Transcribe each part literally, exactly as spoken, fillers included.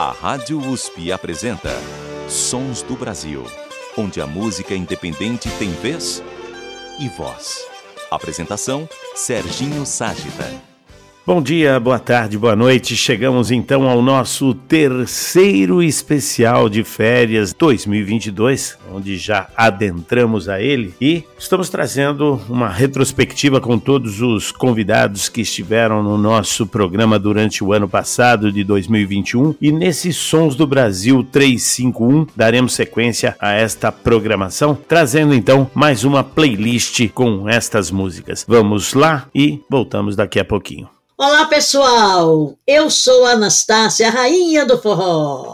A Rádio U S P apresenta Sons do Brasil, onde a música independente tem vez e voz. Apresentação, Serginho Ságita. Bom dia, boa tarde, boa noite. Chegamos então ao nosso terceiro especial de férias dois mil e vinte e dois, onde já adentramos a ele e estamos trazendo uma retrospectiva com todos os convidados que estiveram no nosso programa durante o ano passado de dois mil e vinte e um, e nesse Sons do Brasil trezentos e cinquenta e um daremos sequência a esta programação, trazendo então mais uma playlist com estas músicas. Vamos lá e voltamos daqui a pouquinho. Olá pessoal, eu sou a Anastácia, a rainha do forró.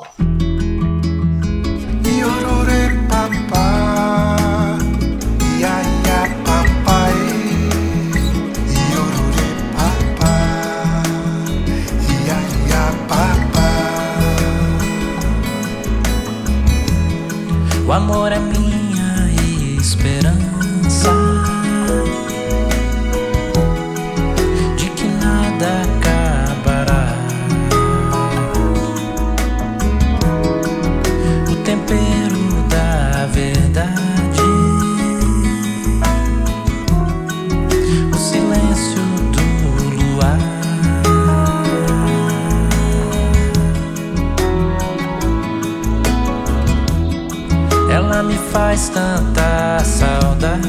O amor é minha esperança, de que nada acabará. O tempero da verdade, o silêncio do luar. Ela me faz tanta saudade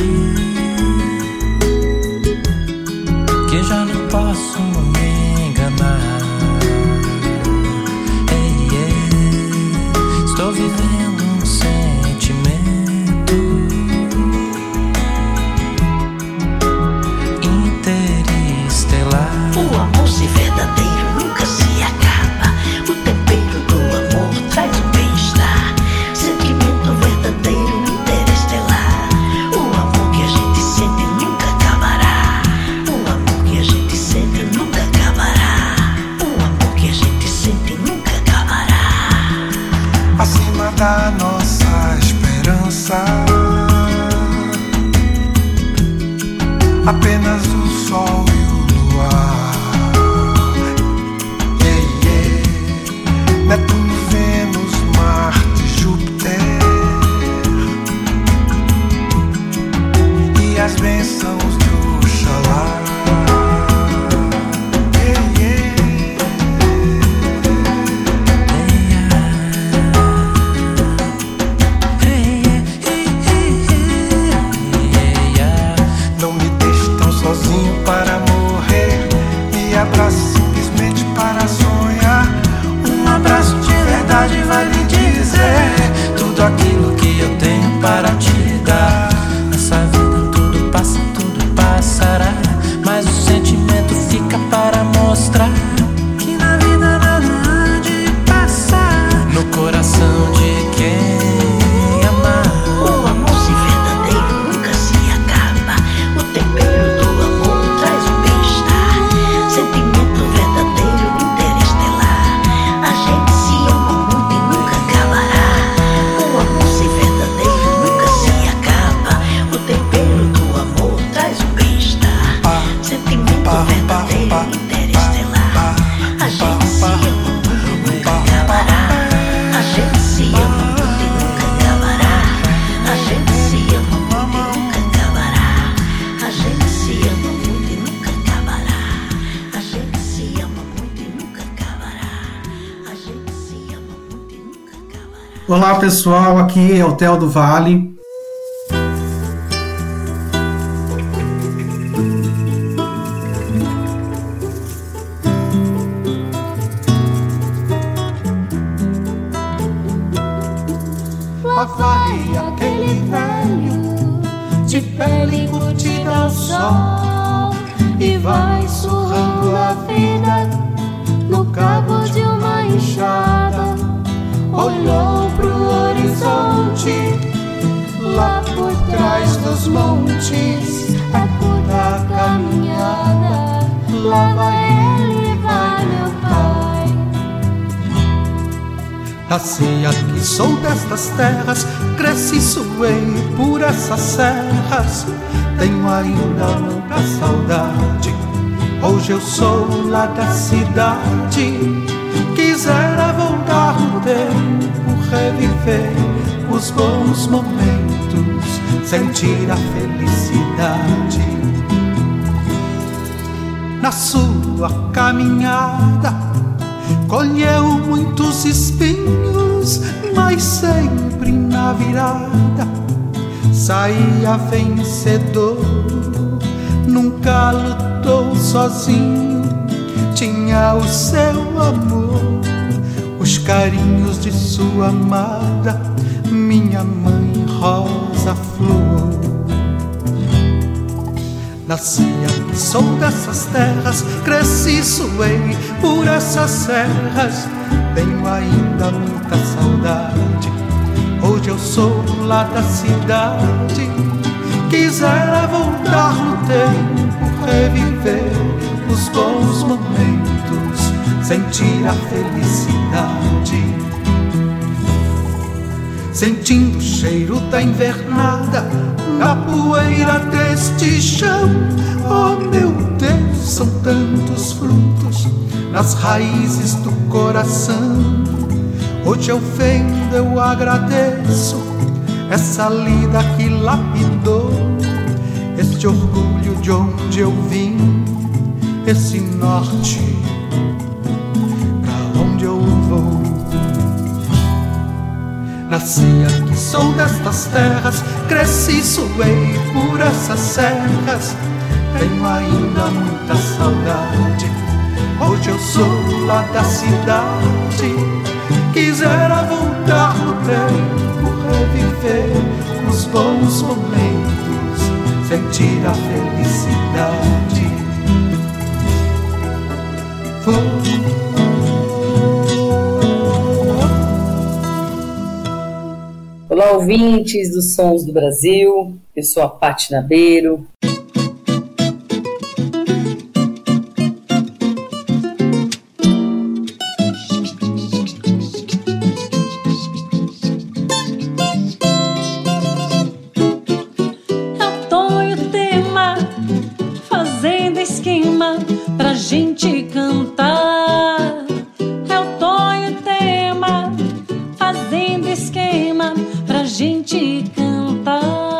que já não posso me enganar. Ei, ei, estou vivendo um sentimento interestelar. O amor se verdadeiro nunca se acaba. O tempero do amor traz o bem-estar. Sentimento verdadeiro interestelar. O amor que a gente sente nunca acabará. O amor que a gente sente nunca acabará. O amor que a gente sente nunca acabará. Acima da nossa esperança, apenas o sol e o luar. Yeah, yeah. Netuno, Vênus, Marte, Júpiter e as bênçãos de Oxalá. Yeah, yeah. Não me deixe tão sozinho para morrer. Me abrace simplesmente para sonhar. Um abraço de verdade vai lhe dizer tudo aquilo que eu tenho para te dar. Nessa vida tudo passa, tudo passará, mas o sentimento fica para mostrar que na vida nada há de passar no coração de quem amar. O amor se verdadeiro nunca se acaba. O tempero do amor traz o bem-estar. Sentimento verdadeiro interestelar. A gente se ama muito e nunca acabará. O amor se verdadeiro nunca se acaba. O tempero do amor traz o bem-estar. Sentimento verdadeiro interestelar. A gente se ama muito e nunca acabará. A gente se ama muito e nunca acabará. A gente se ama muito e nunca acabará. A gente se ama muito e nunca acabará. A gente se ama muito e nunca acabará. A gente se ama muito e nunca acabará. Olá pessoal, aqui é o Theo do Vale. Lá vai aquele velho de pele curtida ao sol e vai surrando a vida no cabo de uma enxada. Olhou pro horizonte, lá por trás dos montes, é curta a caminhada. Lá vai ele, vai meu pai. Nasci aqui, sou destas terras, cresci, suei por essas serras. Tenho ainda muita saudade, hoje eu sou lá da cidade. Quisera voltar no tempo, reviver os bons momentos, sentir a felicidade. Na sua caminhada colheu muitos espinhos, mas sempre na virada saía vencedor. Nunca lutou sozinho, tinha o seu amor, os carinhos de sua amada, minha mãe Rosa Flor. Nasci aqui, sou dessas terras, cresci, suei por essas serras, tenho ainda muita saudade. Hoje eu sou lá da cidade, quisera voltar no tempo, reviver os bons momentos, sentir a felicidade. Sentindo o cheiro da invernada, a poeira deste chão. Oh meu Deus, são tantos frutos nas raízes do coração. Hoje eu vendo, eu agradeço essa lida que lapidou este orgulho de onde eu vim, esse norte pra onde eu vou. Nasci aqui, sou destas terras, cresci, suei por essas serras, tenho ainda muita saudade. Hoje eu sou lá da cidade, quisera voltar no tempo, reviver os bons momentos, sentir a felicidade. Oh. Olá, ouvintes dos Sons do Brasil, eu sou a Pati Nabeiro. Eu ponho o tema, fazendo esquema pra gente cantar. Eu ponho o tema, fazendo esquema pra gente cantar.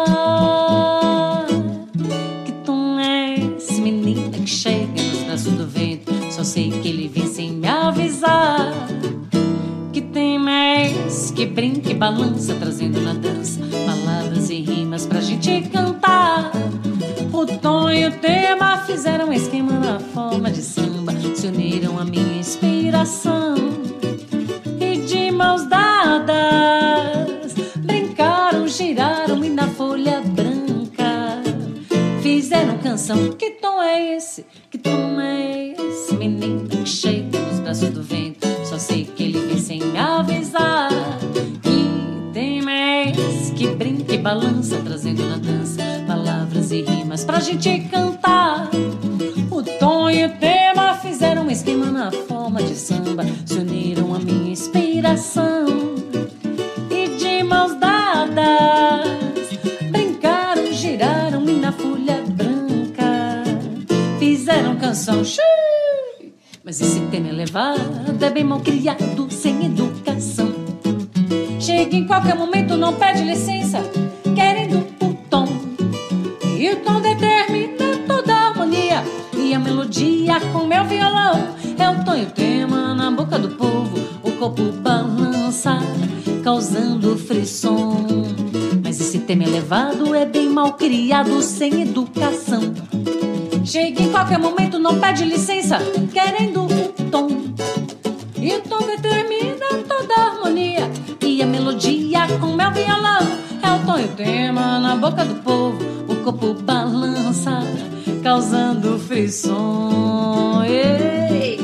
Que tom é esse, menina, que chega nos braços do vento? Só sei que ele vem sem me avisar. Que tema é esse, que brinca e balança, trazendo na dança palavras e rimas pra gente cantar. O tom e o tema fizeram um esquema na forma de samba, se uniram à minha inspiração. E de mãos dadas brincaram, giraram e na folha branca fizeram canção. Que tom é esse? Que tom é esse? Menina que chega nos braços do vento, só sei que ele vem sem me avisar. Que tema é esse? Que brinca e balança, trazendo na dança palavras e rimas pra gente cantar. O tom e o tema fizeram um esquema na forma de samba, se uniram à minha inspiração. E de mãos dadas brincaram, giraram e na folha branca fizeram canção. Xiii! Mas esse tema elevado é bem mal criado, sem educação. Chega em qualquer momento, não pede licença, querendo o tom. E o tom determina toda a harmonia e a melodia com meu violão. É o tom e o tema na boca do povo, o corpo balança, causando frisson. Mas esse tema elevado é bem mal criado, sem educação. Chega em qualquer momento, não pede licença, querendo o tom. E o tom determina toda a harmonia e a melodia com meu violão. É o tom e o tema na boca do povo, o corpo balança, causando frisson. Ei,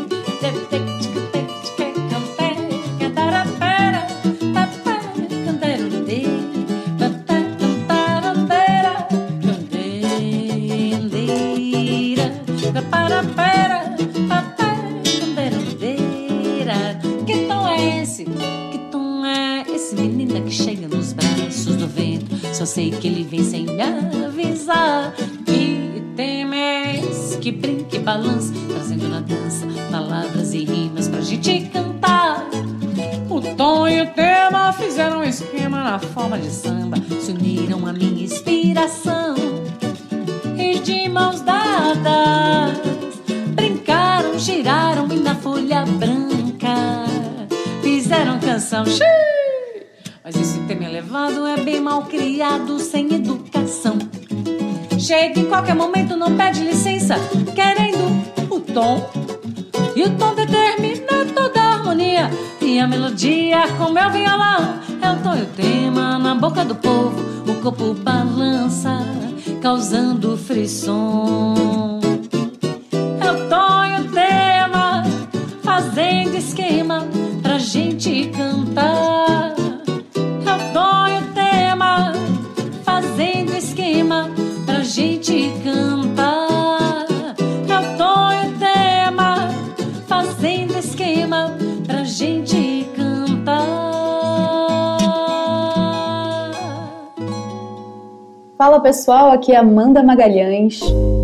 que tom é esse? Que tom é esse, menina que chega nos braços do vento? Só sei que ele vem sem me avisar. Que tema é esse? que brinca e balança, trazendo na dança palavras e rimas pra gente cantar. O tom e o tema fizeram um esquema na forma de samba, se uniram à minha inspiração e de mãos dadas brincaram, giraram e na folha branca fizeram canção. Xiii! Mas esse tema elevado é bem mal criado, sem educação. Chega em qualquer momento, não pede licença, querendo o tom. E o tom determina toda a harmonia, e a melodia com meu violão é o tom e o tema na boca do povo. O corpo balança, causando frisson. É o tom e o tema fazendo esquema pra gente cantar. É o tom e o tema fazendo esquema pra gente cantar. É o tom e o tema fazendo esquema pra gente cantar. Fala pessoal, aqui é Amanda Magalhães.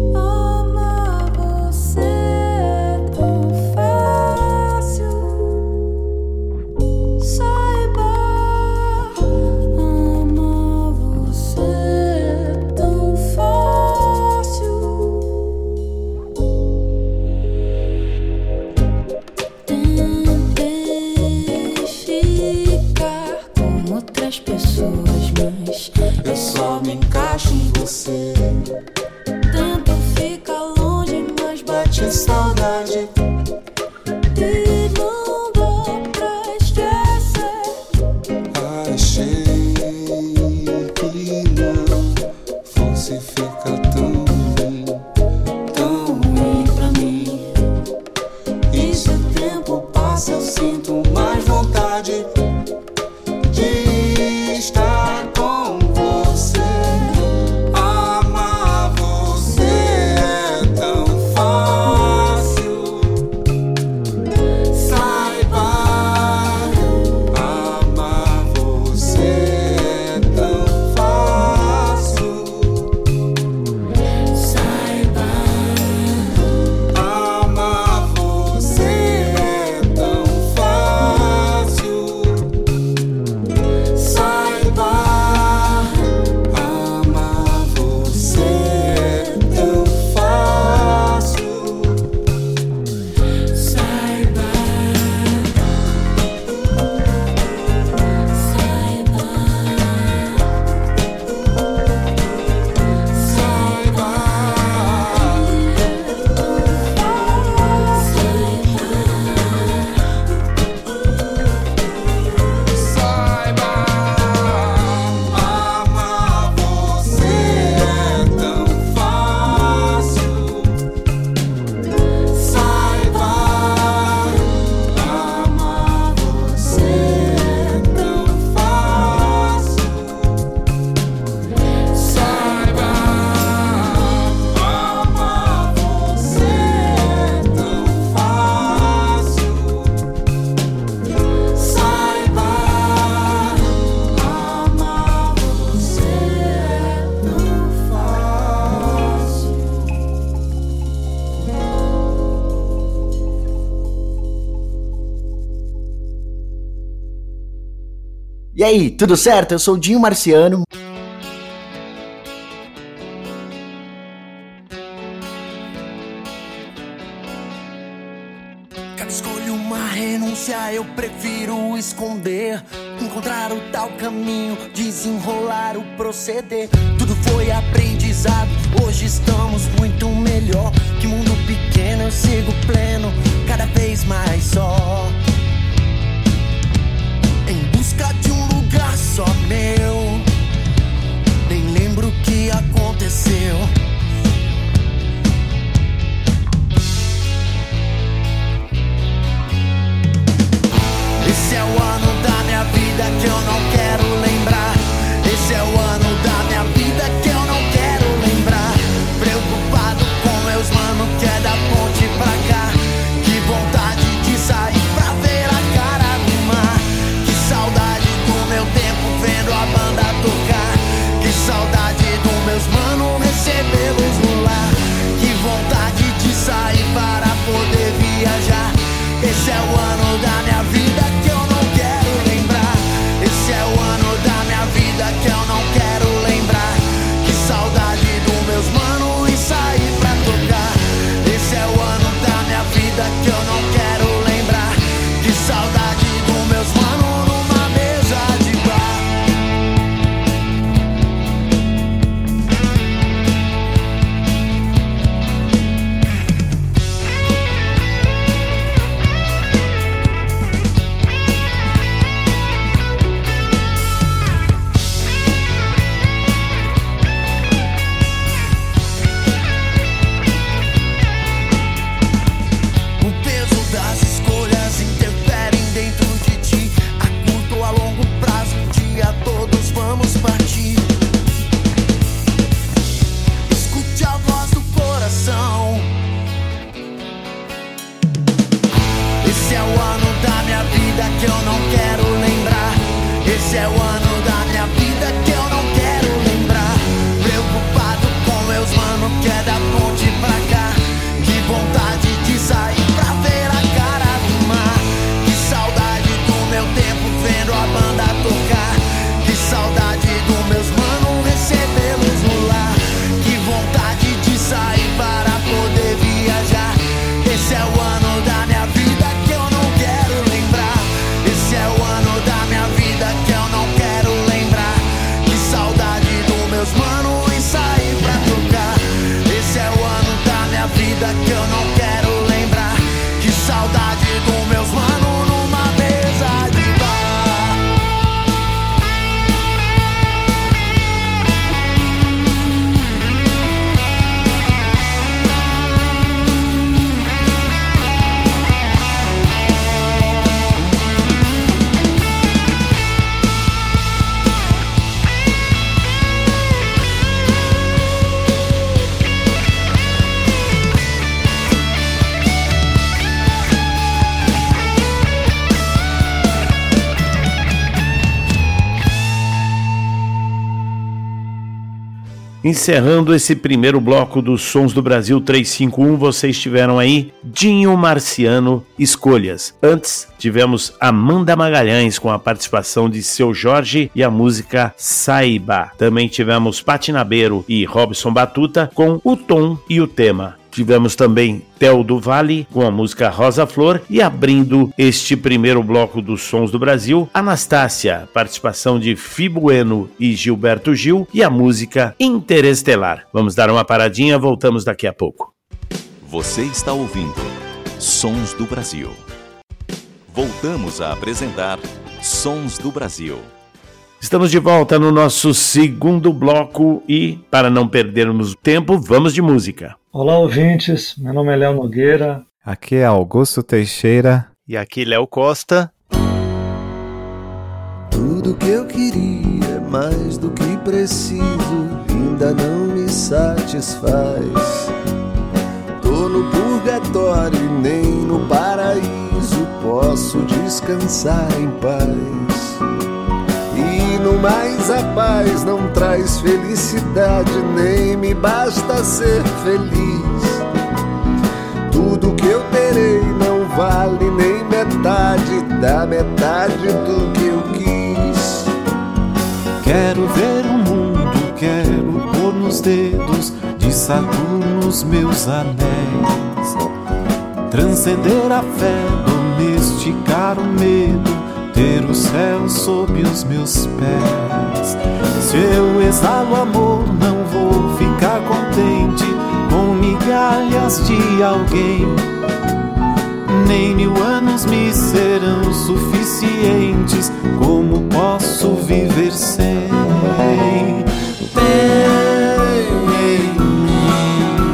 Tento ficar longe, mas bate saudade. E não dá pra esquecer. Achei que não fosse ficar tão ruim, tão ruim pra mim. E se o tempo passa, eu sinto mais vontade de estar com você. E aí, tudo certo? Eu sou o Dinho Marciano. Cada escolha uma renúncia, eu prefiro esconder. Encontrar o tal caminho, desenrolar o proceder. Tudo foi aprendizado, hoje estamos muito melhor. Que mundo pequeno, eu sigo pleno, cada vez mais só. Em busca de um lugar só meu, nem lembro o que aconteceu. Esse é o ano da minha vida que eu não quero lembrar. Esse é o ano da minha vida que eu não quero lembrar. Preocupado com meus manos que é da ponte pra cá. Que vontade de sair vida que eu não quero lembrar. Que saudade dos meus manos numa mesa de bar. O peso das escolhas interferem dentro de ti. A curto ou a longo prazo, um dia todos vamos partir. Escute a voz do coração. Esse é o ano da minha vida que eu não quero lembrar. Esse é o ano da minha vida que eu não quero lembrar. Preocupado com meus manos que é da ponte pra cá. Que vontade de sair pra ver a cara do mar. Que saudade do meu tempo vendo a banda tocar. Que saudade dos meus manos recebê-los no lar. Que vontade de sair para poder viajar. Esse é o ano da minha vida que eu não quero lembrar. Esse é o ano da minha vida que eu não quero lembrar. Que saudade dos meus manos e sair pra tocar. Esse é o ano da minha vida que eu não quero lembrar. Que saudade dos meus manos numa mesa de bar. Encerrando esse primeiro bloco dos Sons do Brasil trezentos e cinquenta e um, vocês tiveram aí Dinho Marciano, Escolhas. Antes, tivemos Amanda Magalhães com a participação de Seu Jorge e a música Saiba. Também tivemos Patinabeiro e Robson Batuta com O Tom e o Tema. Tivemos também Theo do Vale com a música Rosa Flor e abrindo este primeiro bloco dos Sons do Brasil, Anastácia, participação de Fi Bueno e Gilberto Gil e a música Interestelar. Vamos dar uma paradinha, voltamos daqui a pouco. Você está ouvindo Sons do Brasil. Voltamos a apresentar Sons do Brasil. Estamos de volta no nosso segundo bloco e, para não perdermos tempo, vamos de música. Olá, ouvintes. Meu nome é Léo Nogueira. Aqui é Augusto Teixeira. E aqui Léo Costa. Tudo que eu queria, mais do que preciso, ainda não me satisfaz. Tô no purgatório e nem no paraíso posso descansar em paz. E no mais a paz não traz felicidade, nem me basta ser feliz. Tudo que eu terei não vale nem metade da metade do que eu quis. Quero ver o mundo, quero pôr nos dedos de Saturno os meus anéis. Transcender a fé, domesticar o medo, ter o céu sob os meus pés. Se eu exalo amor, não vou ficar contente com migalhas de alguém. Nem mil anos me serão suficientes, como posso viver sem? Tem em mim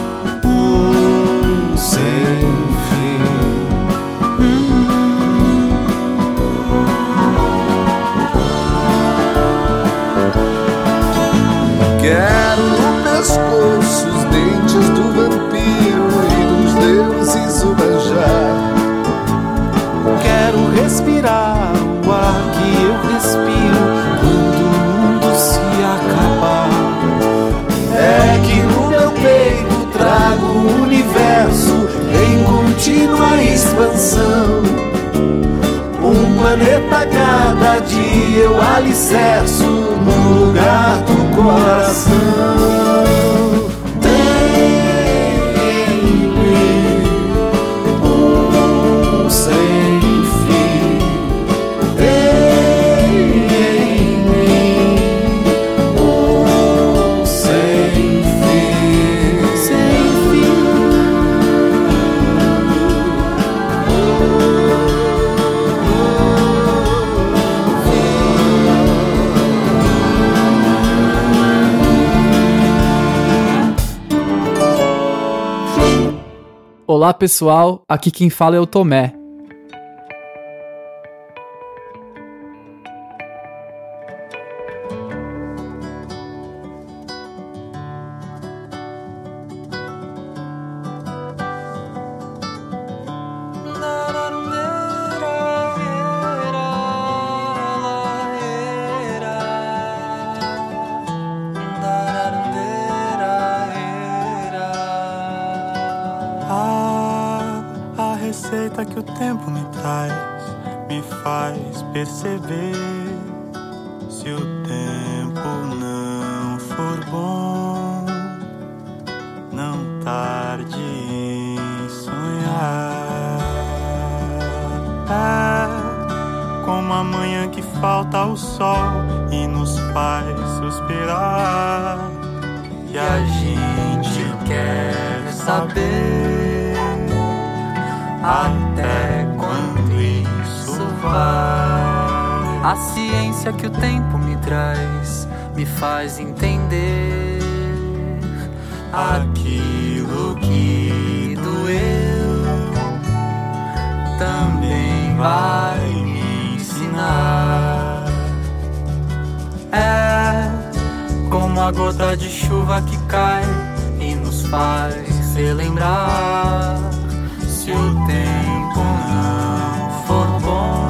um sem fim. Quero no pescoço os dentes do vampiro e dos deuses o manjar. Quero respirar o ar que eu respiro quando o mundo se acabar. É que no meu peito trago o universo em contínua expansão. Um planeta cada dia eu alicerço no lugar do coração. Tem em mim Olá pessoal, aqui quem fala é o Tomé. Que o tempo me traz, me faz perceber. Se o tempo não for bom, não tarde em sonhar. É como a manhã que falta o sol e nos faz suspirar. E a gente quer saber até quando isso vai. A ciência que o tempo me traz me faz entender aquilo que doeu também vai me ensinar. É como a gota de chuva que cai e nos faz relembrar. Se o tempo não for bom,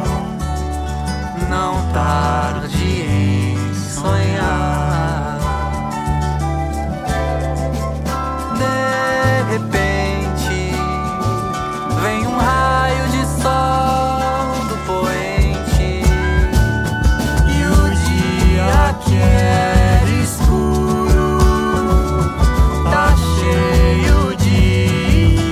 não tarde em sonhar. De repente, vem um raio de sol do poente e o dia que era escuro tá cheio de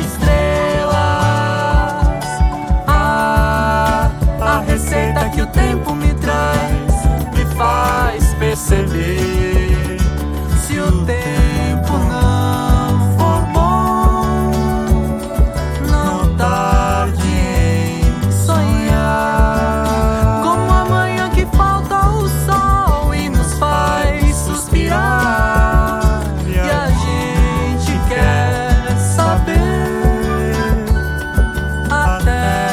receita que o tempo me traz me faz perceber. Se o tempo não for bom, não tarde em sonhar. Como a manhã que falta o sol e nos faz suspirar. E a gente quer saber até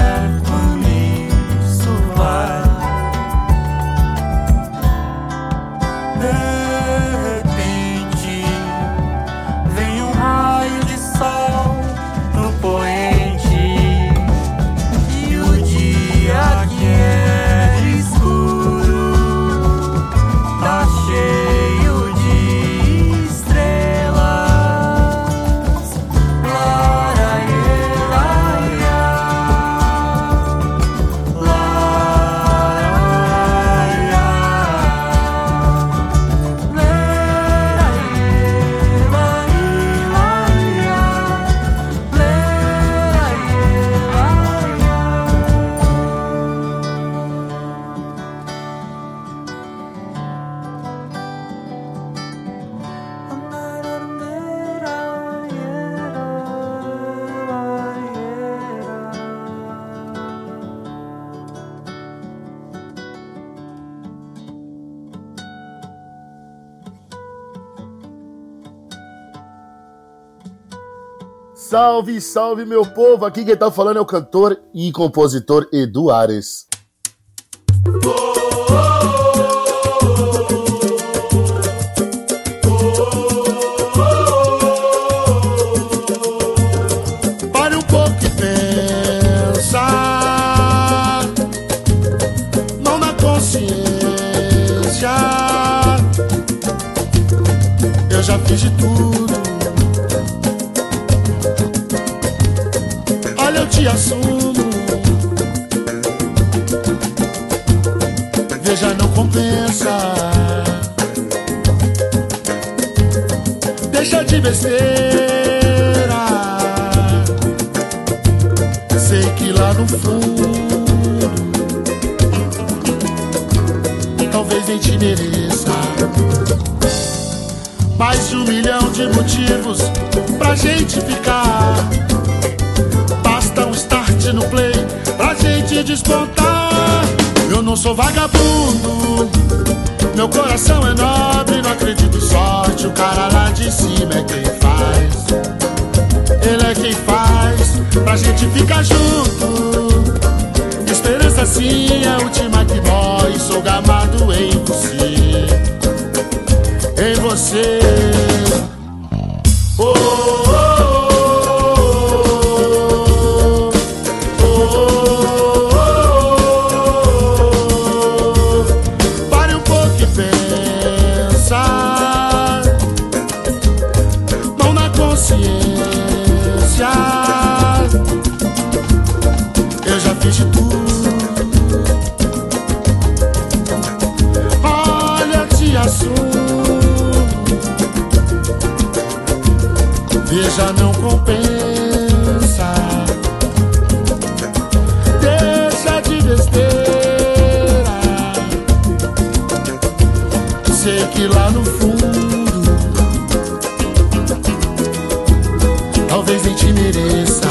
Salve, salve, meu povo! Aqui quem tá falando é o cantor e compositor Edu Ares. Pare um pouco e pensa, mão na consciência. Eu já fiz de tudo. Olha, eu te assumo. Veja, não compensa. Deixa de besteira. Sei que lá no fundo talvez nem te mereça. Mais de um milhão de motivos pra gente ficar. Basta um start no play pra gente despontar. Eu não sou vagabundo, meu coração é nobre. Não acredito em sorte, o cara lá de cima é quem faz. Ele é quem faz pra gente ficar junto. Esperança sim é a última que morre. Sou gamado em você, em você. Oh, oh, oh, oh, oh, oh. Pare um pouco e pensa, mão na consciência. Eu já fiz de tudo. Olha, te assumo. Veja, não compensa. Deixa de besteira. Sei que lá no fundo talvez nem te mereça.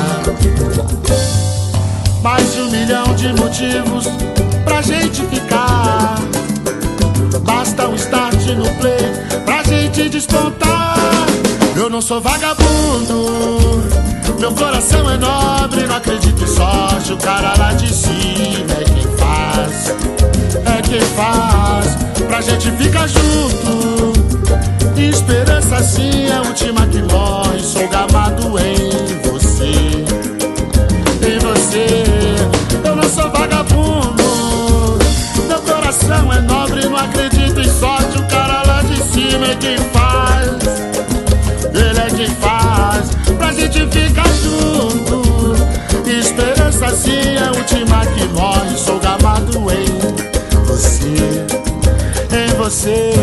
Mais de um milhão de motivos pra gente ficar. Basta um start no play pra gente despontar. Eu não sou vagabundo, meu coração é nobre. Não acredito em sorte, o cara lá de cima é quem faz, é quem faz pra gente ficar junto. Esperança sim é a última que morre. Sou gamado em você, em você. Eu não sou vagabundo, meu coração é nobre. Não acredito em sorte, o cara lá de cima é quem faz, ele é quem faz pra gente ficar junto. Esperança sim é a última que morre. Sou gamado em você, em você.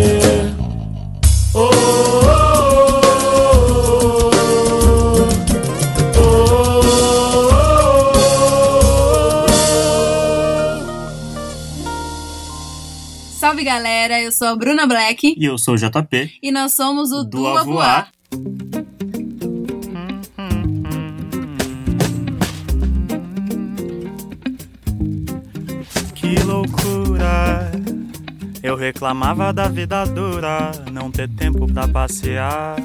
Oh, oh, oh, oh, oh. Salve galera, eu sou a Bruna Black. E eu sou o J P. E nós somos o Do A Voar. Que loucura, eu reclamava da vida dura, não ter tempo pra passear.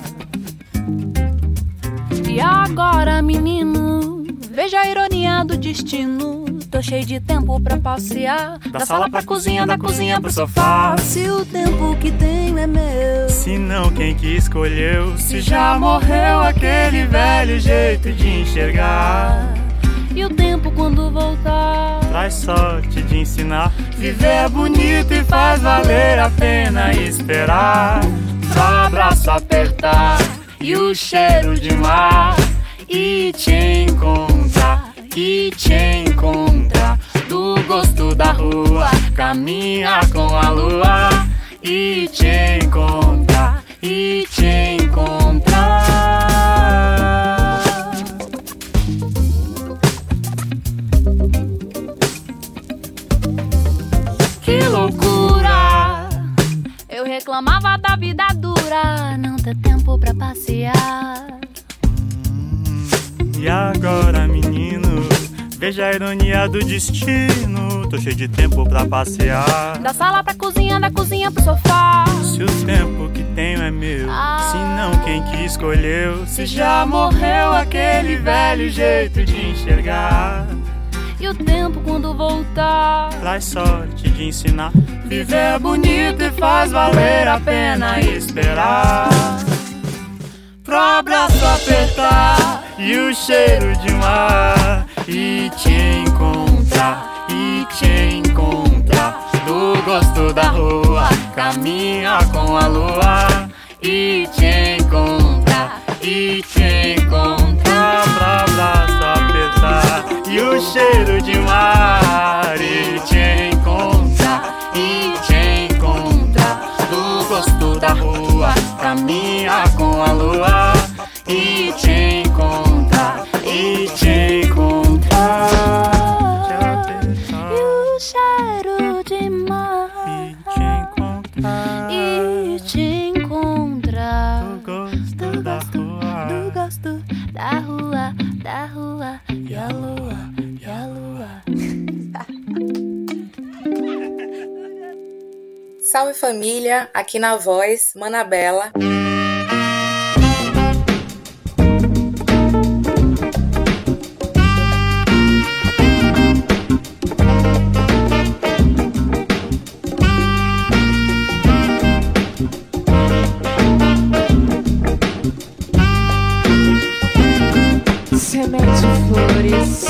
E agora, menino, veja a ironia do destino. Tô cheio de tempo pra passear, da, da sala pra, pra cozinha, da cozinha pro sofá. Se o tempo que tenho é meu, se não, quem que escolheu? Se já morreu aquele velho jeito de enxergar. E o tempo quando voltar traz sorte de ensinar. Viver é bonito e faz valer a pena esperar. Só abraço apertar e o cheiro de mar. E te encontrar, e te encontrar. Do gosto da rua, caminhar com a lua. E te encontrar, e te encontrar. Que loucura, eu reclamava da vida dura, não ter tempo pra passear. E agora, menino, veja a ironia do destino. Tô cheio de tempo pra passear, da sala pra cozinha, da cozinha pro sofá. Se o tempo que tenho é meu, ah. se não, quem que escolheu? Se já morreu aquele velho jeito de enxergar. E o tempo quando voltar traz sorte de ensinar. Viver é bonito e faz valer a pena esperar. Pro abraço apertar e o cheiro de mar. E te encontrar, e te encontrar. Do gosto da rua, caminhar com a lua. E te encontrar, e te encontrar. Pro abraço apertar e o cheiro de mar. E te encontrar, e te encontrar. Do gosto da rua, caminhar com a lua. E te encontrar, e te encontrar. E o cheiro de mar. E te encontrar, e te encontrar. Do gosto da rua, do gosto da rua, da rua. E a lua, e a lua. Salve família, aqui na voz, Manabela. flores.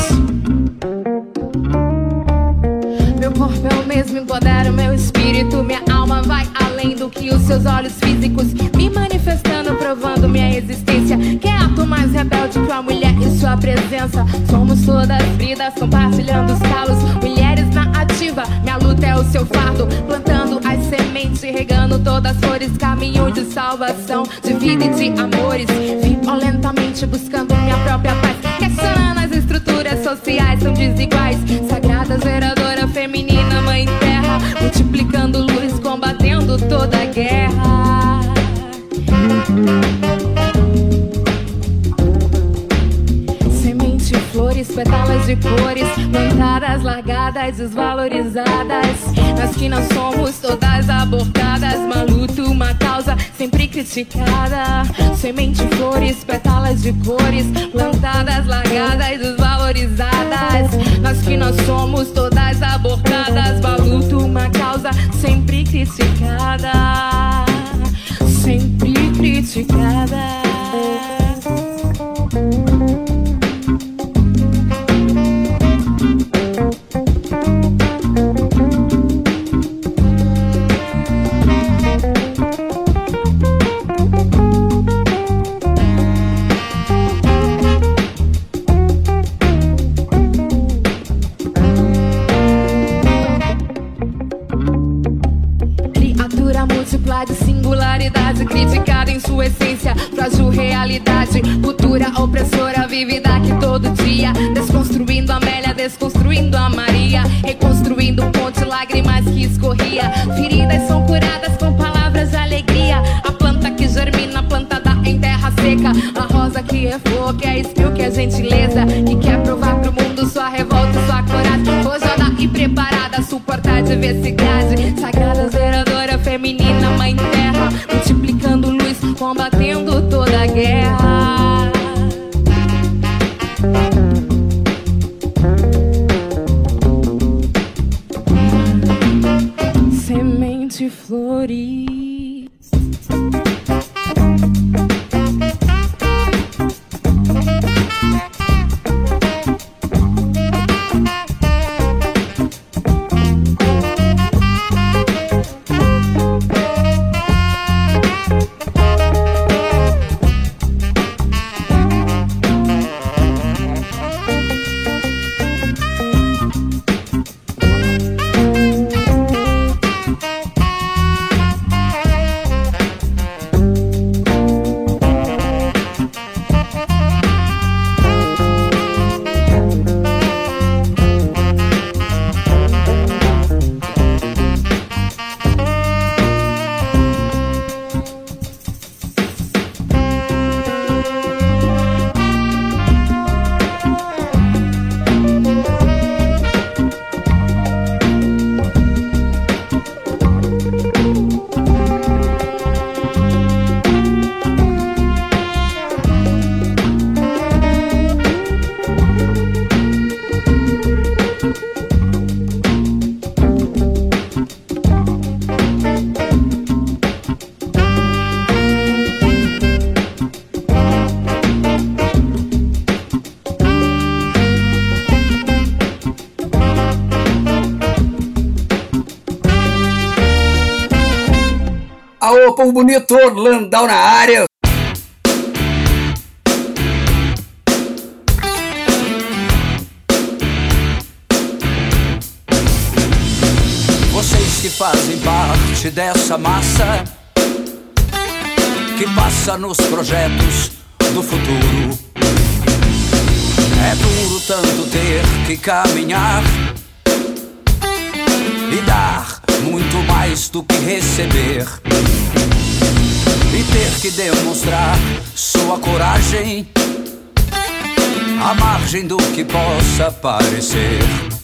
Meu corpo é o mesmo, empodera o meu espírito. Minha alma vai além do que os seus olhos físicos, me manifestando, provando minha existência. Quem é ato mais rebelde que a mulher e sua presença? Somos todas vidas, compartilhando os calos. Mulheres na ativa, minha luta é o seu fardo. Plantando as sementes, regando todas as flores. Caminho de salvação, de vida e de amores. Violentamente buscando minha própria paz, questionando as estruturas sociais, são desiguais. Sagrada, geradora, feminina, mãe terra, multiplicando luz, combatendo toda a guerra. Semente, flores, pétalas de cores, plantadas, largadas, desvalorizadas. Nós que não somos todas abortadas, uma luta, uma causa sempre criticada. Semente, flores, pétalas de cores, plantadas, largadas, desvalorizadas. Nós que não somos todas abortadas, uma luta, uma causa sempre criticada. Sempre criticada. De singularidade, criticada em sua essência, frágil realidade, cultura opressora, vivida aqui todo dia, desconstruindo a Amélia, desconstruindo a Maria, reconstruindo ponte, lágrimas que escorria, feridas são curadas com palavras de alegria, a planta que germina, plantada em terra seca, a rosa que é flor, que é espio, que é gentileza, que quer provar pro mundo sua revolta, sua coragem, forjada e preparada, suportar a diversidade, sagrada, geradora, feminina, mãe terra, multiplicando luz, combatendo toda a guerra. Semente, flores. Aô, povo bonito, Orlandão na área. Vocês que fazem parte dessa massa que passa nos projetos do futuro. É duro tanto ter que caminhar e dar muito mais do que receber, e ter que demonstrar sua coragem à margem do que possa parecer,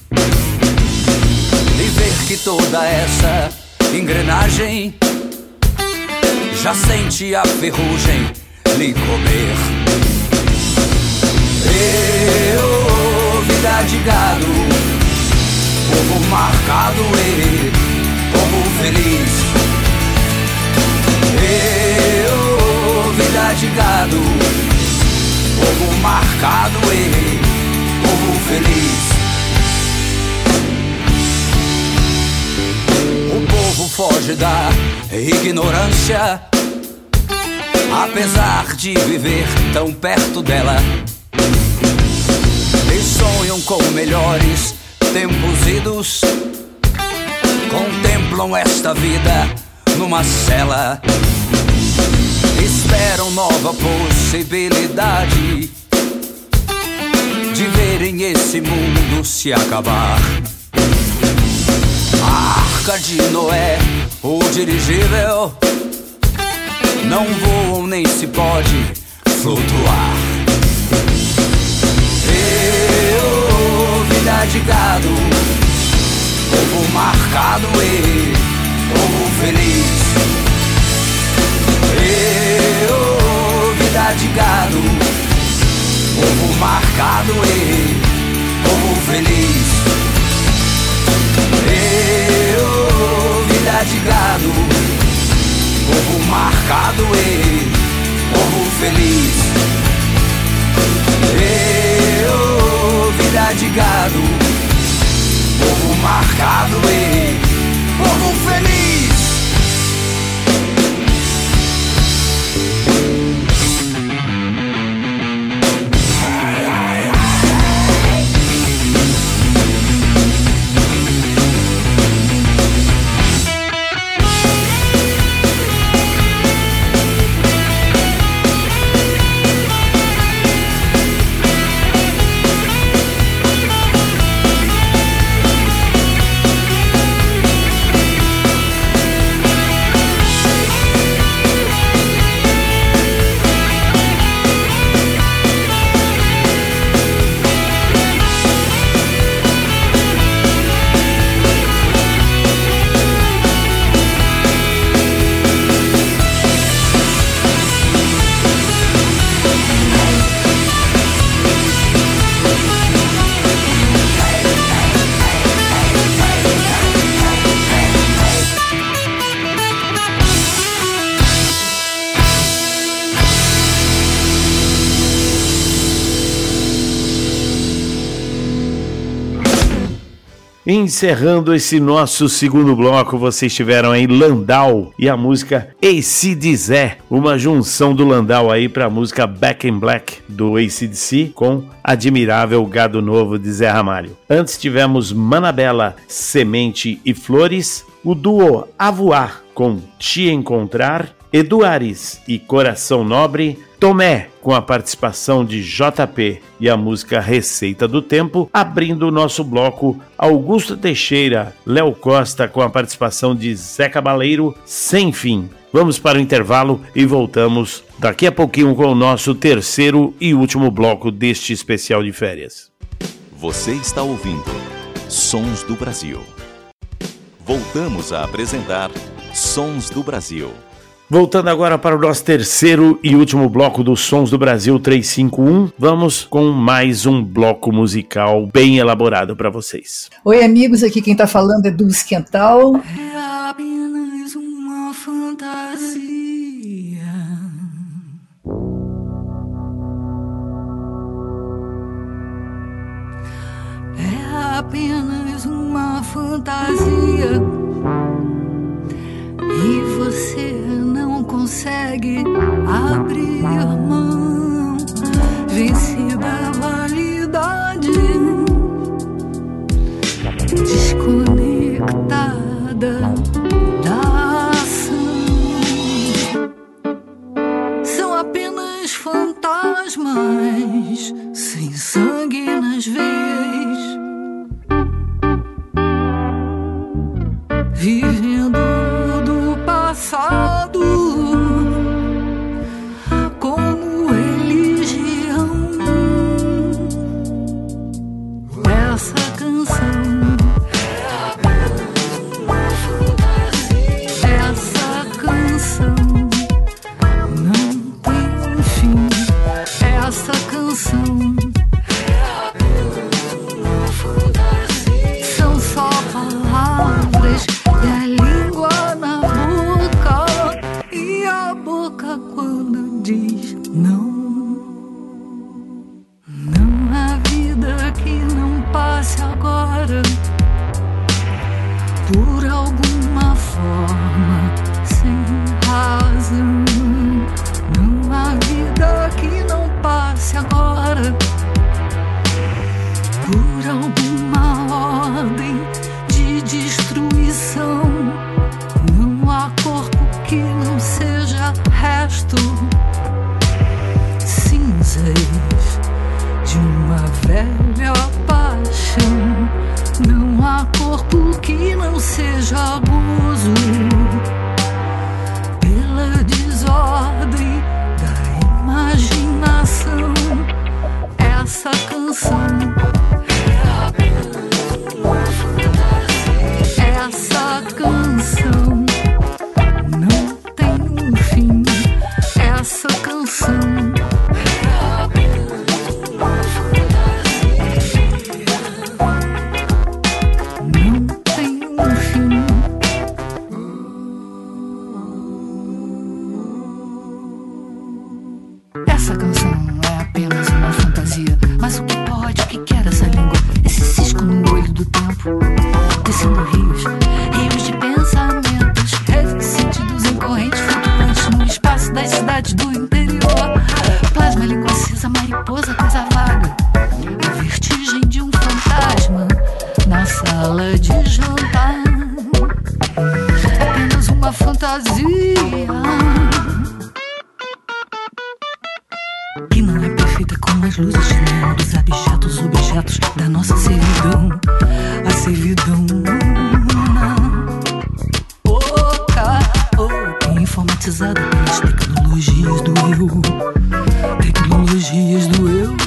e ver que toda essa engrenagem já sente a ferrugem lhe comer. Eu, vida de gado, povo marcado e povo feliz. Eu, vida de gado, povo marcado e foge da ignorância, apesar de viver tão perto dela. E sonham com melhores tempos idos, contemplam esta vida numa cela, esperam nova possibilidade de verem esse mundo se acabar. A Arca de Noé, o dirigível, não voam nem se pode flutuar. Eu, vida de gado, povo marcado e povo feliz. Eu, vida de gado, povo marcado e povo feliz. Eu, vida de gado, povo marcado e povo feliz. Eu, vida de gado, povo marcado e povo feliz. Encerrando esse nosso segundo bloco, vocês tiveram aí Landau e a música A C D C, uma junção do Landau aí para a música Back in Black do A C D C com Admirável Gado Novo de Zé Ramalho. Antes tivemos Manabela, Semente e Flores, o duo A Voar com Te Encontrar, Eduares e Coração Nobre, Tomé com a participação de J P e a música Receita do Tempo, abrindo o nosso bloco Augusto Teixeira, Léo Costa com a participação de Zé Cabaleiro, Sem Fim. Vamos para o intervalo e voltamos daqui a pouquinho com o nosso terceiro e último bloco deste especial de férias. Você está ouvindo Sons do Brasil. Voltamos a apresentar Sons do Brasil. Voltando agora para o nosso terceiro e último bloco dos Sons do Brasil trezentos e cinquenta e um, vamos com mais um bloco musical bem elaborado para vocês. Oi amigos, aqui quem está falando é Dulce Quental. É apenas uma fantasia. É apenas uma fantasia. E você não consegue abrir mão, vencida a validade, desconectada da ação. São apenas fantasmas sem sangue nas veias, vivendo passado como religião. Essa canção é apenas uma fantasia. Essa canção não tem fim. Essa canção é apenas velha paixão. Não há corpo que não seja gozo pela desordem da imaginação. Essa canção Essa canção não tem um fim. Essa canção não tem um fim. Essa canção é apenas uma fantasia. Mas o que pode, o que quer essa língua? Esse cisco no olho do tempo, descendo rios, rios de pensamentos, redes de sentidos em correntes flutuantes no espaço das cidades do interior. Plasma, língua acesa, mariposa, coisa vaga, a vertigem de um fantasma na sala de jantar. Apenas uma fantasia que não é perfeita como as luzes de neon dos abjetos objetos da nossa servidão. A servidão oca, oca, informatizada pelas tecnologias do eu. Tecnologias do eu.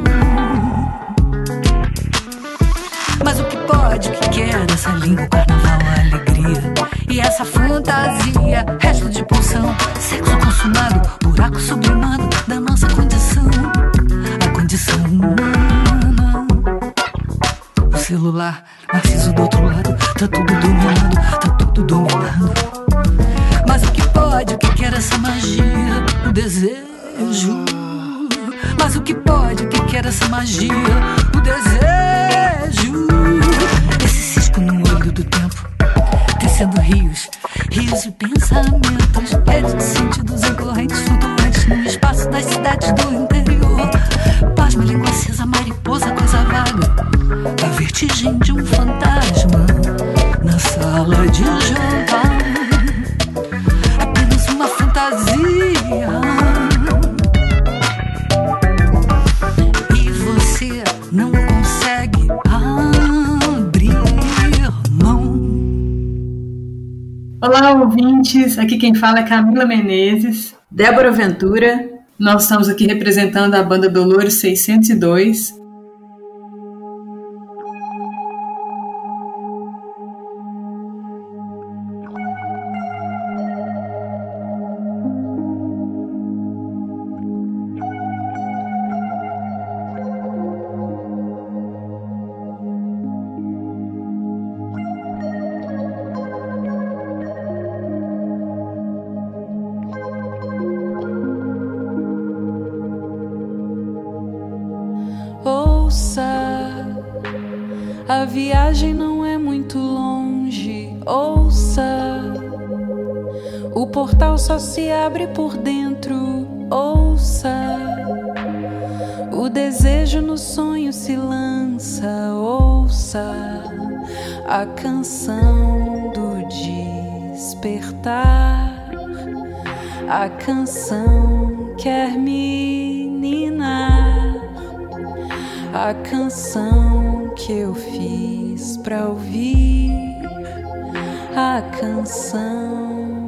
Mas o que pode, o que quer dessa língua, o carnaval, a alegria e essa fantasia, resto de pulsão, sexo consumado, buraco sublimado da nossa condição. A condição humana. O celular, Narciso do outro lado, tá tudo dominado, tá tudo dominado. Mas o que pode, o que quer essa magia, o desejo. Mas o que pode, o que quer essa magia, o desejo. Esse cisco no olho do tempo, tecendo rios, rios de pensamentos, redes de sentidos em correntes flutuantes no espaço das cidades do interior. Plasma, língua acesa, mariposa, coisa vaga, a vertigem de um fantasma na sala de jantar. Apenas uma fantasia. E você não consegue abrir mão. Olá, ouvintes. Aqui quem fala é Camila Menezes, Débora Ventura. Nós estamos aqui representando a banda Dolores seiscentos e dois. A viagem não é muito longe, ouça. O portal só se abre por dentro, ouça. O desejo no sonho se lança, ouça. A canção do despertar, a canção quer me ninar, a canção que eu fiz pra ouvir, a canção.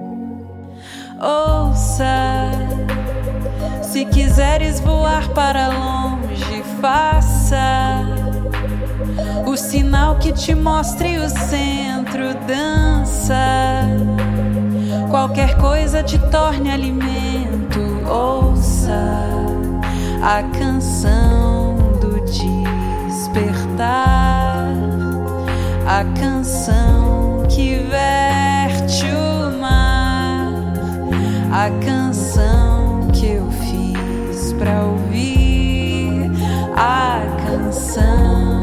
Ouça, se quiseres voar para longe, faça o sinal que te mostre o centro, dança. Qualquer coisa te torne alimento, ouça a canção do despertar, a canção que verte o mar, a canção que eu fiz pra ouvir, a canção.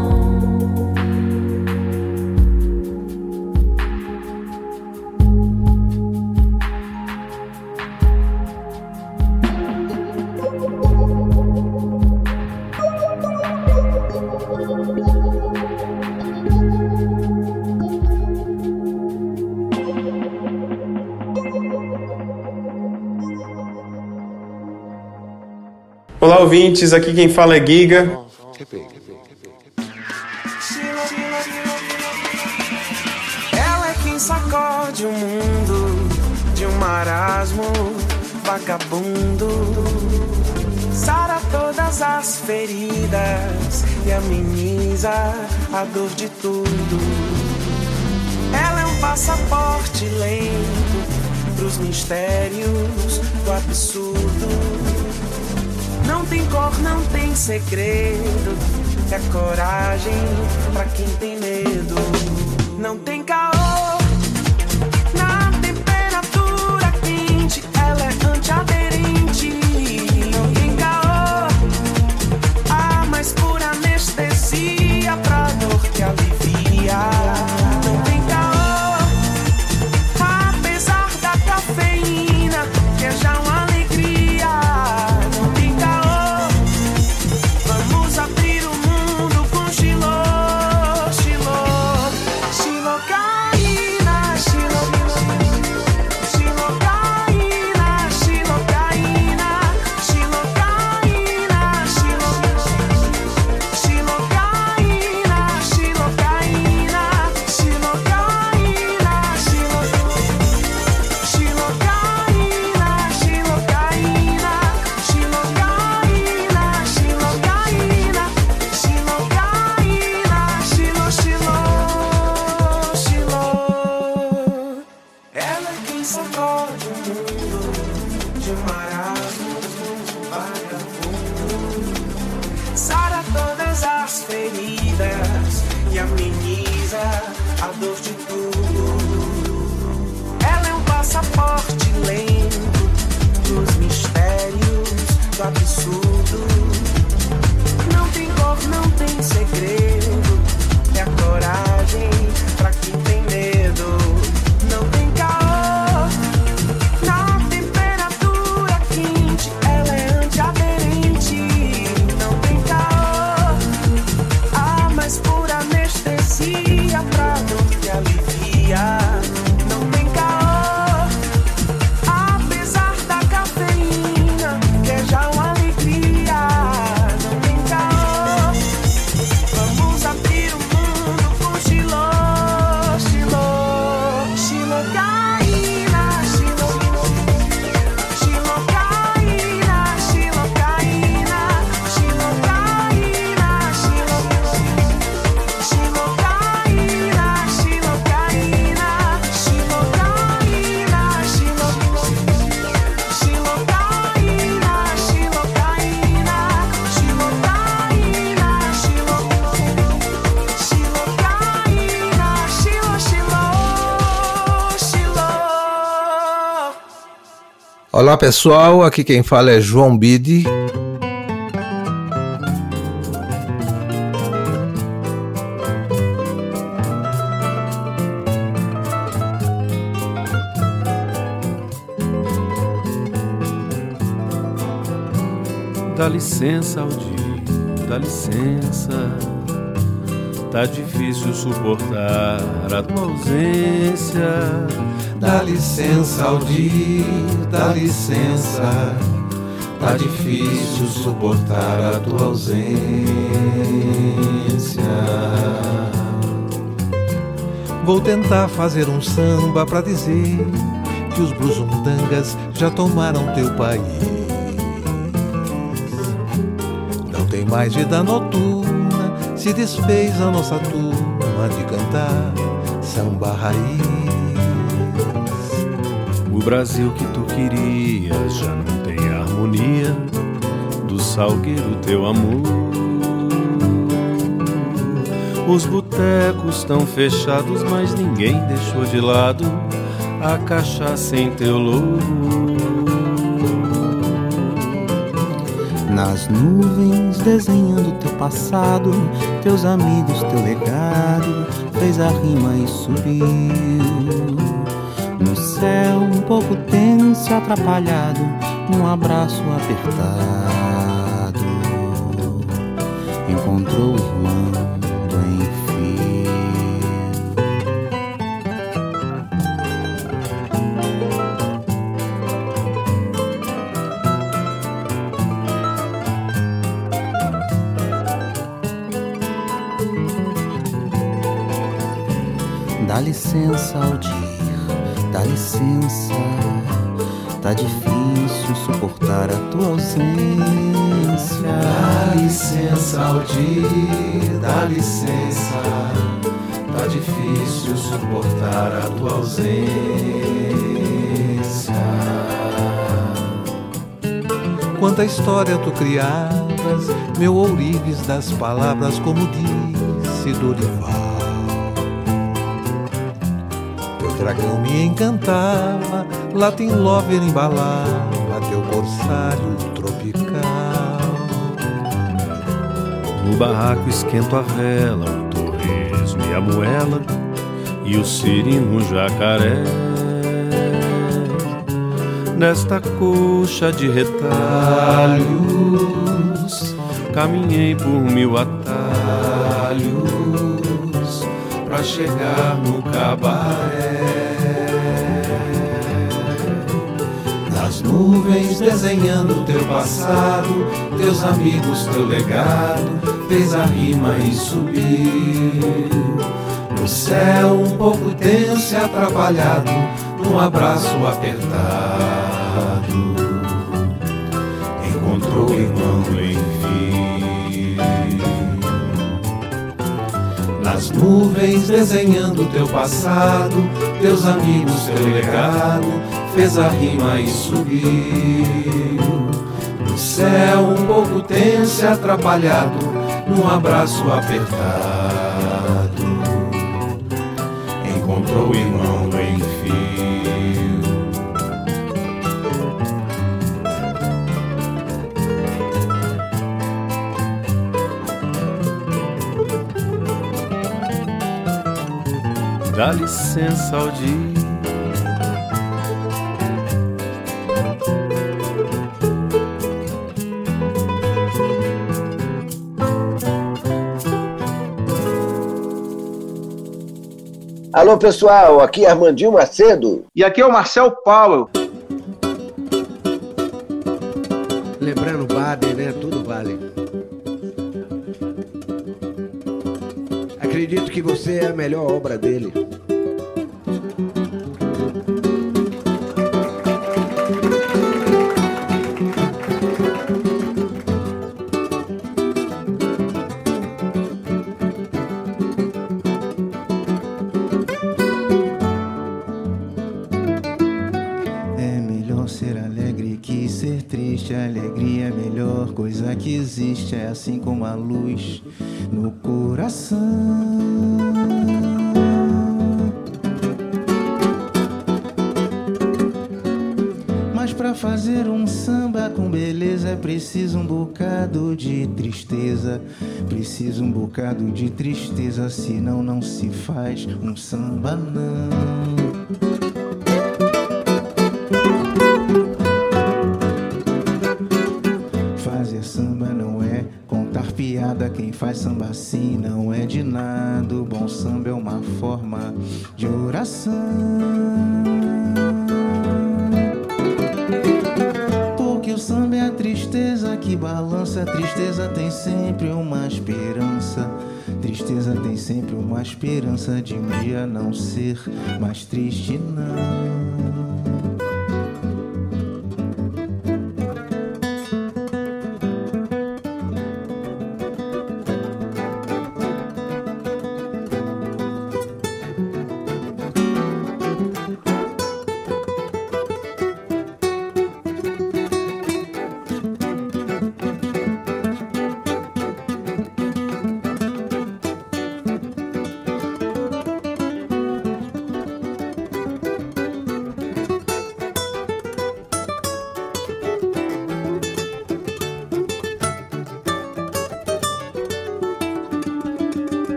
Olá, ouvintes, aqui quem fala é Giga. Ela é quem sacode o mundo de um marasmo vagabundo, sara todas as feridas e ameniza a dor de tudo. Ela é um passaporte lento pros mistérios do absurdo. Não tem cor, não tem segredo, é coragem pra quem tem medo. Não tem caô na temperatura quente, ela é antiaderente. Não tem caô, a mais pura anestesia pra dor que alivia. Não tem caô, apesar da cafeína, que é já uma alegria. Não tem caô, vamos abrir o mundo com Xilô, Xilô, xilocaína, xilo, xilocaína, xilocaína, xilocaína, xilo, xilocaína, xilocaína, xilocaína, xilo, xilocaína, xilocaína, xilocaína, xilocaína, xilocaína, xilo, xilo, xilo. Ela é quem sacode o mundo de marasmo vagabundo, sara todas as feridas e ameniza a dor de tudo. Ela é um passaporte lento dos mistérios do absurdo. Não tem cor, não tem segredo, é a coragem pra quem tem medo. Não tem caô na temperatura quente, ela é antiaderente. Não tem caô, a mais pura anestesia pra dor que alivia. Não tem caô, apesar da cafeína, que é já uma alegria. Não tem caô, vamos abrir o mundo com Xilô, Xilô, xilocaína, xilo, xilocaína, xilocaína, xilocaína, xilo, xilocaína, xilocaína, xilocaína, xilo, xilocaína, xilocaína, xilocaína, xilo, xilocaína, xilo, xilo, xilo. Olá pessoal, aqui quem fala é João Bide. Dá licença, Aldir, dá licença. Tá difícil suportar a tua ausência. Dá licença, Aldir, dá licença. Tá difícil suportar a tua ausência. Vou tentar fazer um samba pra dizer que os brusundangas já tomaram teu país. Não tem mais vida noturna, se desfez a nossa turma de cantar samba raiz. O Brasil que tu querias já não tem harmonia do salgueiro teu amor. Os botecos tão fechados, mas ninguém deixou de lado a cachaça em teu louro. Nas nuvens desenhando teu passado, teus amigos, teu legado, fez a rima e subiu. No céu um pouco tenso e atrapalhado, num abraço apertado, encontrou o irmão do enfio. Dá licença, Aldir, dá licença. Tá difícil suportar a tua ausência. Dá licença, Aldir, dá licença. Tá difícil suportar a tua ausência. Quanta história tu criavas, meu ourives das palavras, como disse Dorival. Teu dragão me encantava, Latin Lover embalava teu corsário tropical. No barraco esquento a vela, o torresmo e a moela, e o siri no jacaré. Nesta coxa de retalhos, caminhei por mil atalhos pra chegar no cabaré. Nas nuvens desenhando teu passado, teus amigos, teu legado, fez a rima e subiu. No céu um pouco tenso e atrapalhado, num abraço apertado, encontrou o irmão em fio. Nas nuvens desenhando teu passado, teus amigos, teu legado, fez a rima e subiu. No céu um pouco tenso e atrapalhado, num abraço apertado, encontrou o irmão em fio. Dá licença, Aldir. Alô pessoal, aqui é Armandinho Macedo. E aqui é o Marcel Powell. Lembrando o Baden, né? Tudo vale. Acredito que você é a melhor obra dele. Alegria é a melhor coisa que existe, é assim como a luz no coração. Mas pra fazer um samba com beleza é preciso um bocado de tristeza. Preciso um bocado de tristeza, senão não se faz um samba não. Quem faz samba assim não é de nada. O bom samba é uma forma de oração. Porque o samba é a tristeza que balança. A tristeza tem sempre uma esperança. Tristeza tem sempre uma esperança de um dia não ser mais triste, não.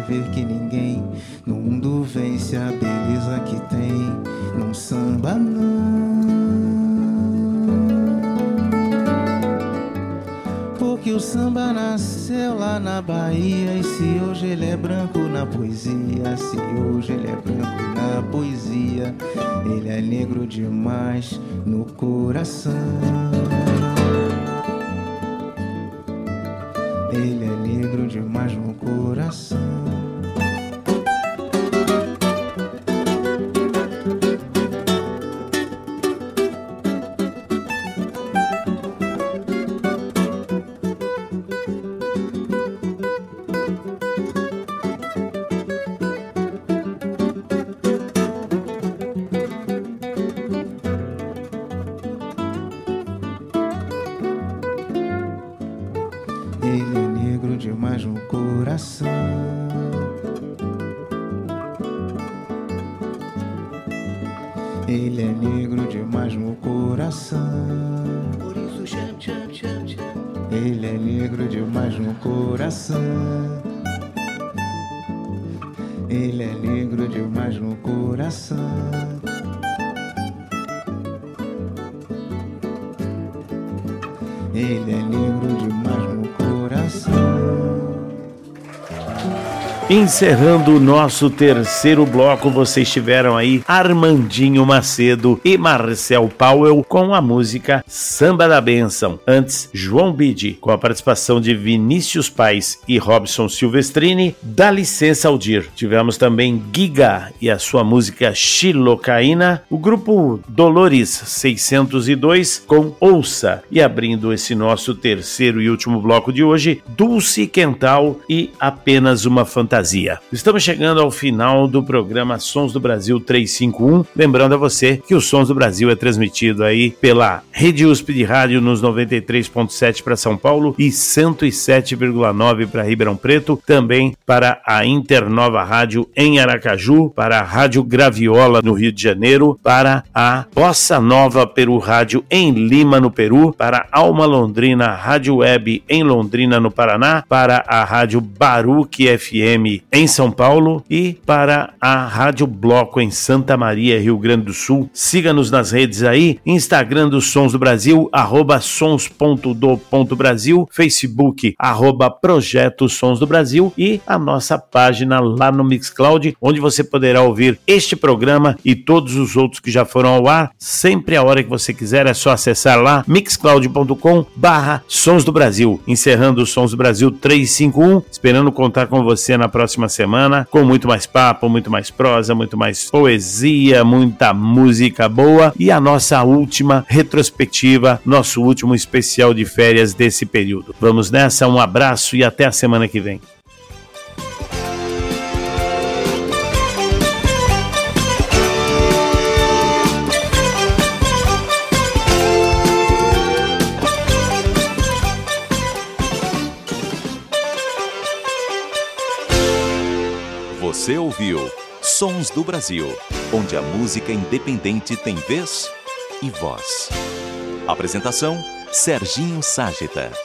ver que ninguém no mundo vence a beleza que tem num samba, não. Porque o samba nasceu lá na Bahia, e se hoje ele é branco na poesia, se hoje ele é branco na poesia, ele é negro demais no coração. Ele é negro demais no coração. Ele é negro demais no coração. Por isso cham, cham, cham, cham. Ele é negro demais no coração. Ele é negro demais no coração. Ele é negro demais no coração. Encerrando o nosso terceiro bloco, vocês tiveram aí Armandinho Macedo e Marcel Powell com a música Samba da Bênção. Antes, João Bide com a participação de Vinícius Paes e Robson Silvestrini, Dá Licença Aldir. Tivemos também Giga e a sua música Xilocaína, o grupo Dolores seiscentos e dois com Ouça. E abrindo esse nosso terceiro e último bloco de hoje, Dulce Quental e Apenas Uma Fantasia. Estamos chegando ao final do programa Sons do Brasil trezentos e cinquenta e um. Lembrando a você que o Sons do Brasil é transmitido aí pela Rede U S P de Rádio nos noventa e três ponto sete para São Paulo e cento e sete vírgula nove para Ribeirão Preto, também para a Internova Rádio em Aracaju, para a Rádio Graviola no Rio de Janeiro, para a Bossa Nova Peru Rádio em Lima, no Peru, para a Alma Londrina Rádio Web em Londrina, no Paraná, para a Rádio Baruque F M em São Paulo e para a Rádio Bloco em Santa Maria, Rio Grande do Sul. Siga-nos nas redes aí, Instagram do Sons do Brasil, arroba sons ponto do ponto brasil, Facebook, arroba Projeto Sons do Brasil e a nossa página lá no Mixcloud, onde você poderá ouvir este programa e todos os outros que já foram ao ar, sempre a hora que você quiser, é só acessar lá, mixcloud ponto com barra Sons do Brasil. Encerrando o Sons do Brasil trezentos e cinquenta e um, esperando contar com você na próxima semana, com muito mais papo, muito mais prosa, muito mais poesia, muita música boa e a nossa última retrospectiva, nosso último especial de férias desse período. Vamos nessa, um abraço e até a semana que vem. Você ouviu Sons do Brasil, onde a música independente tem vez e voz. Apresentação: Serginho Ságita.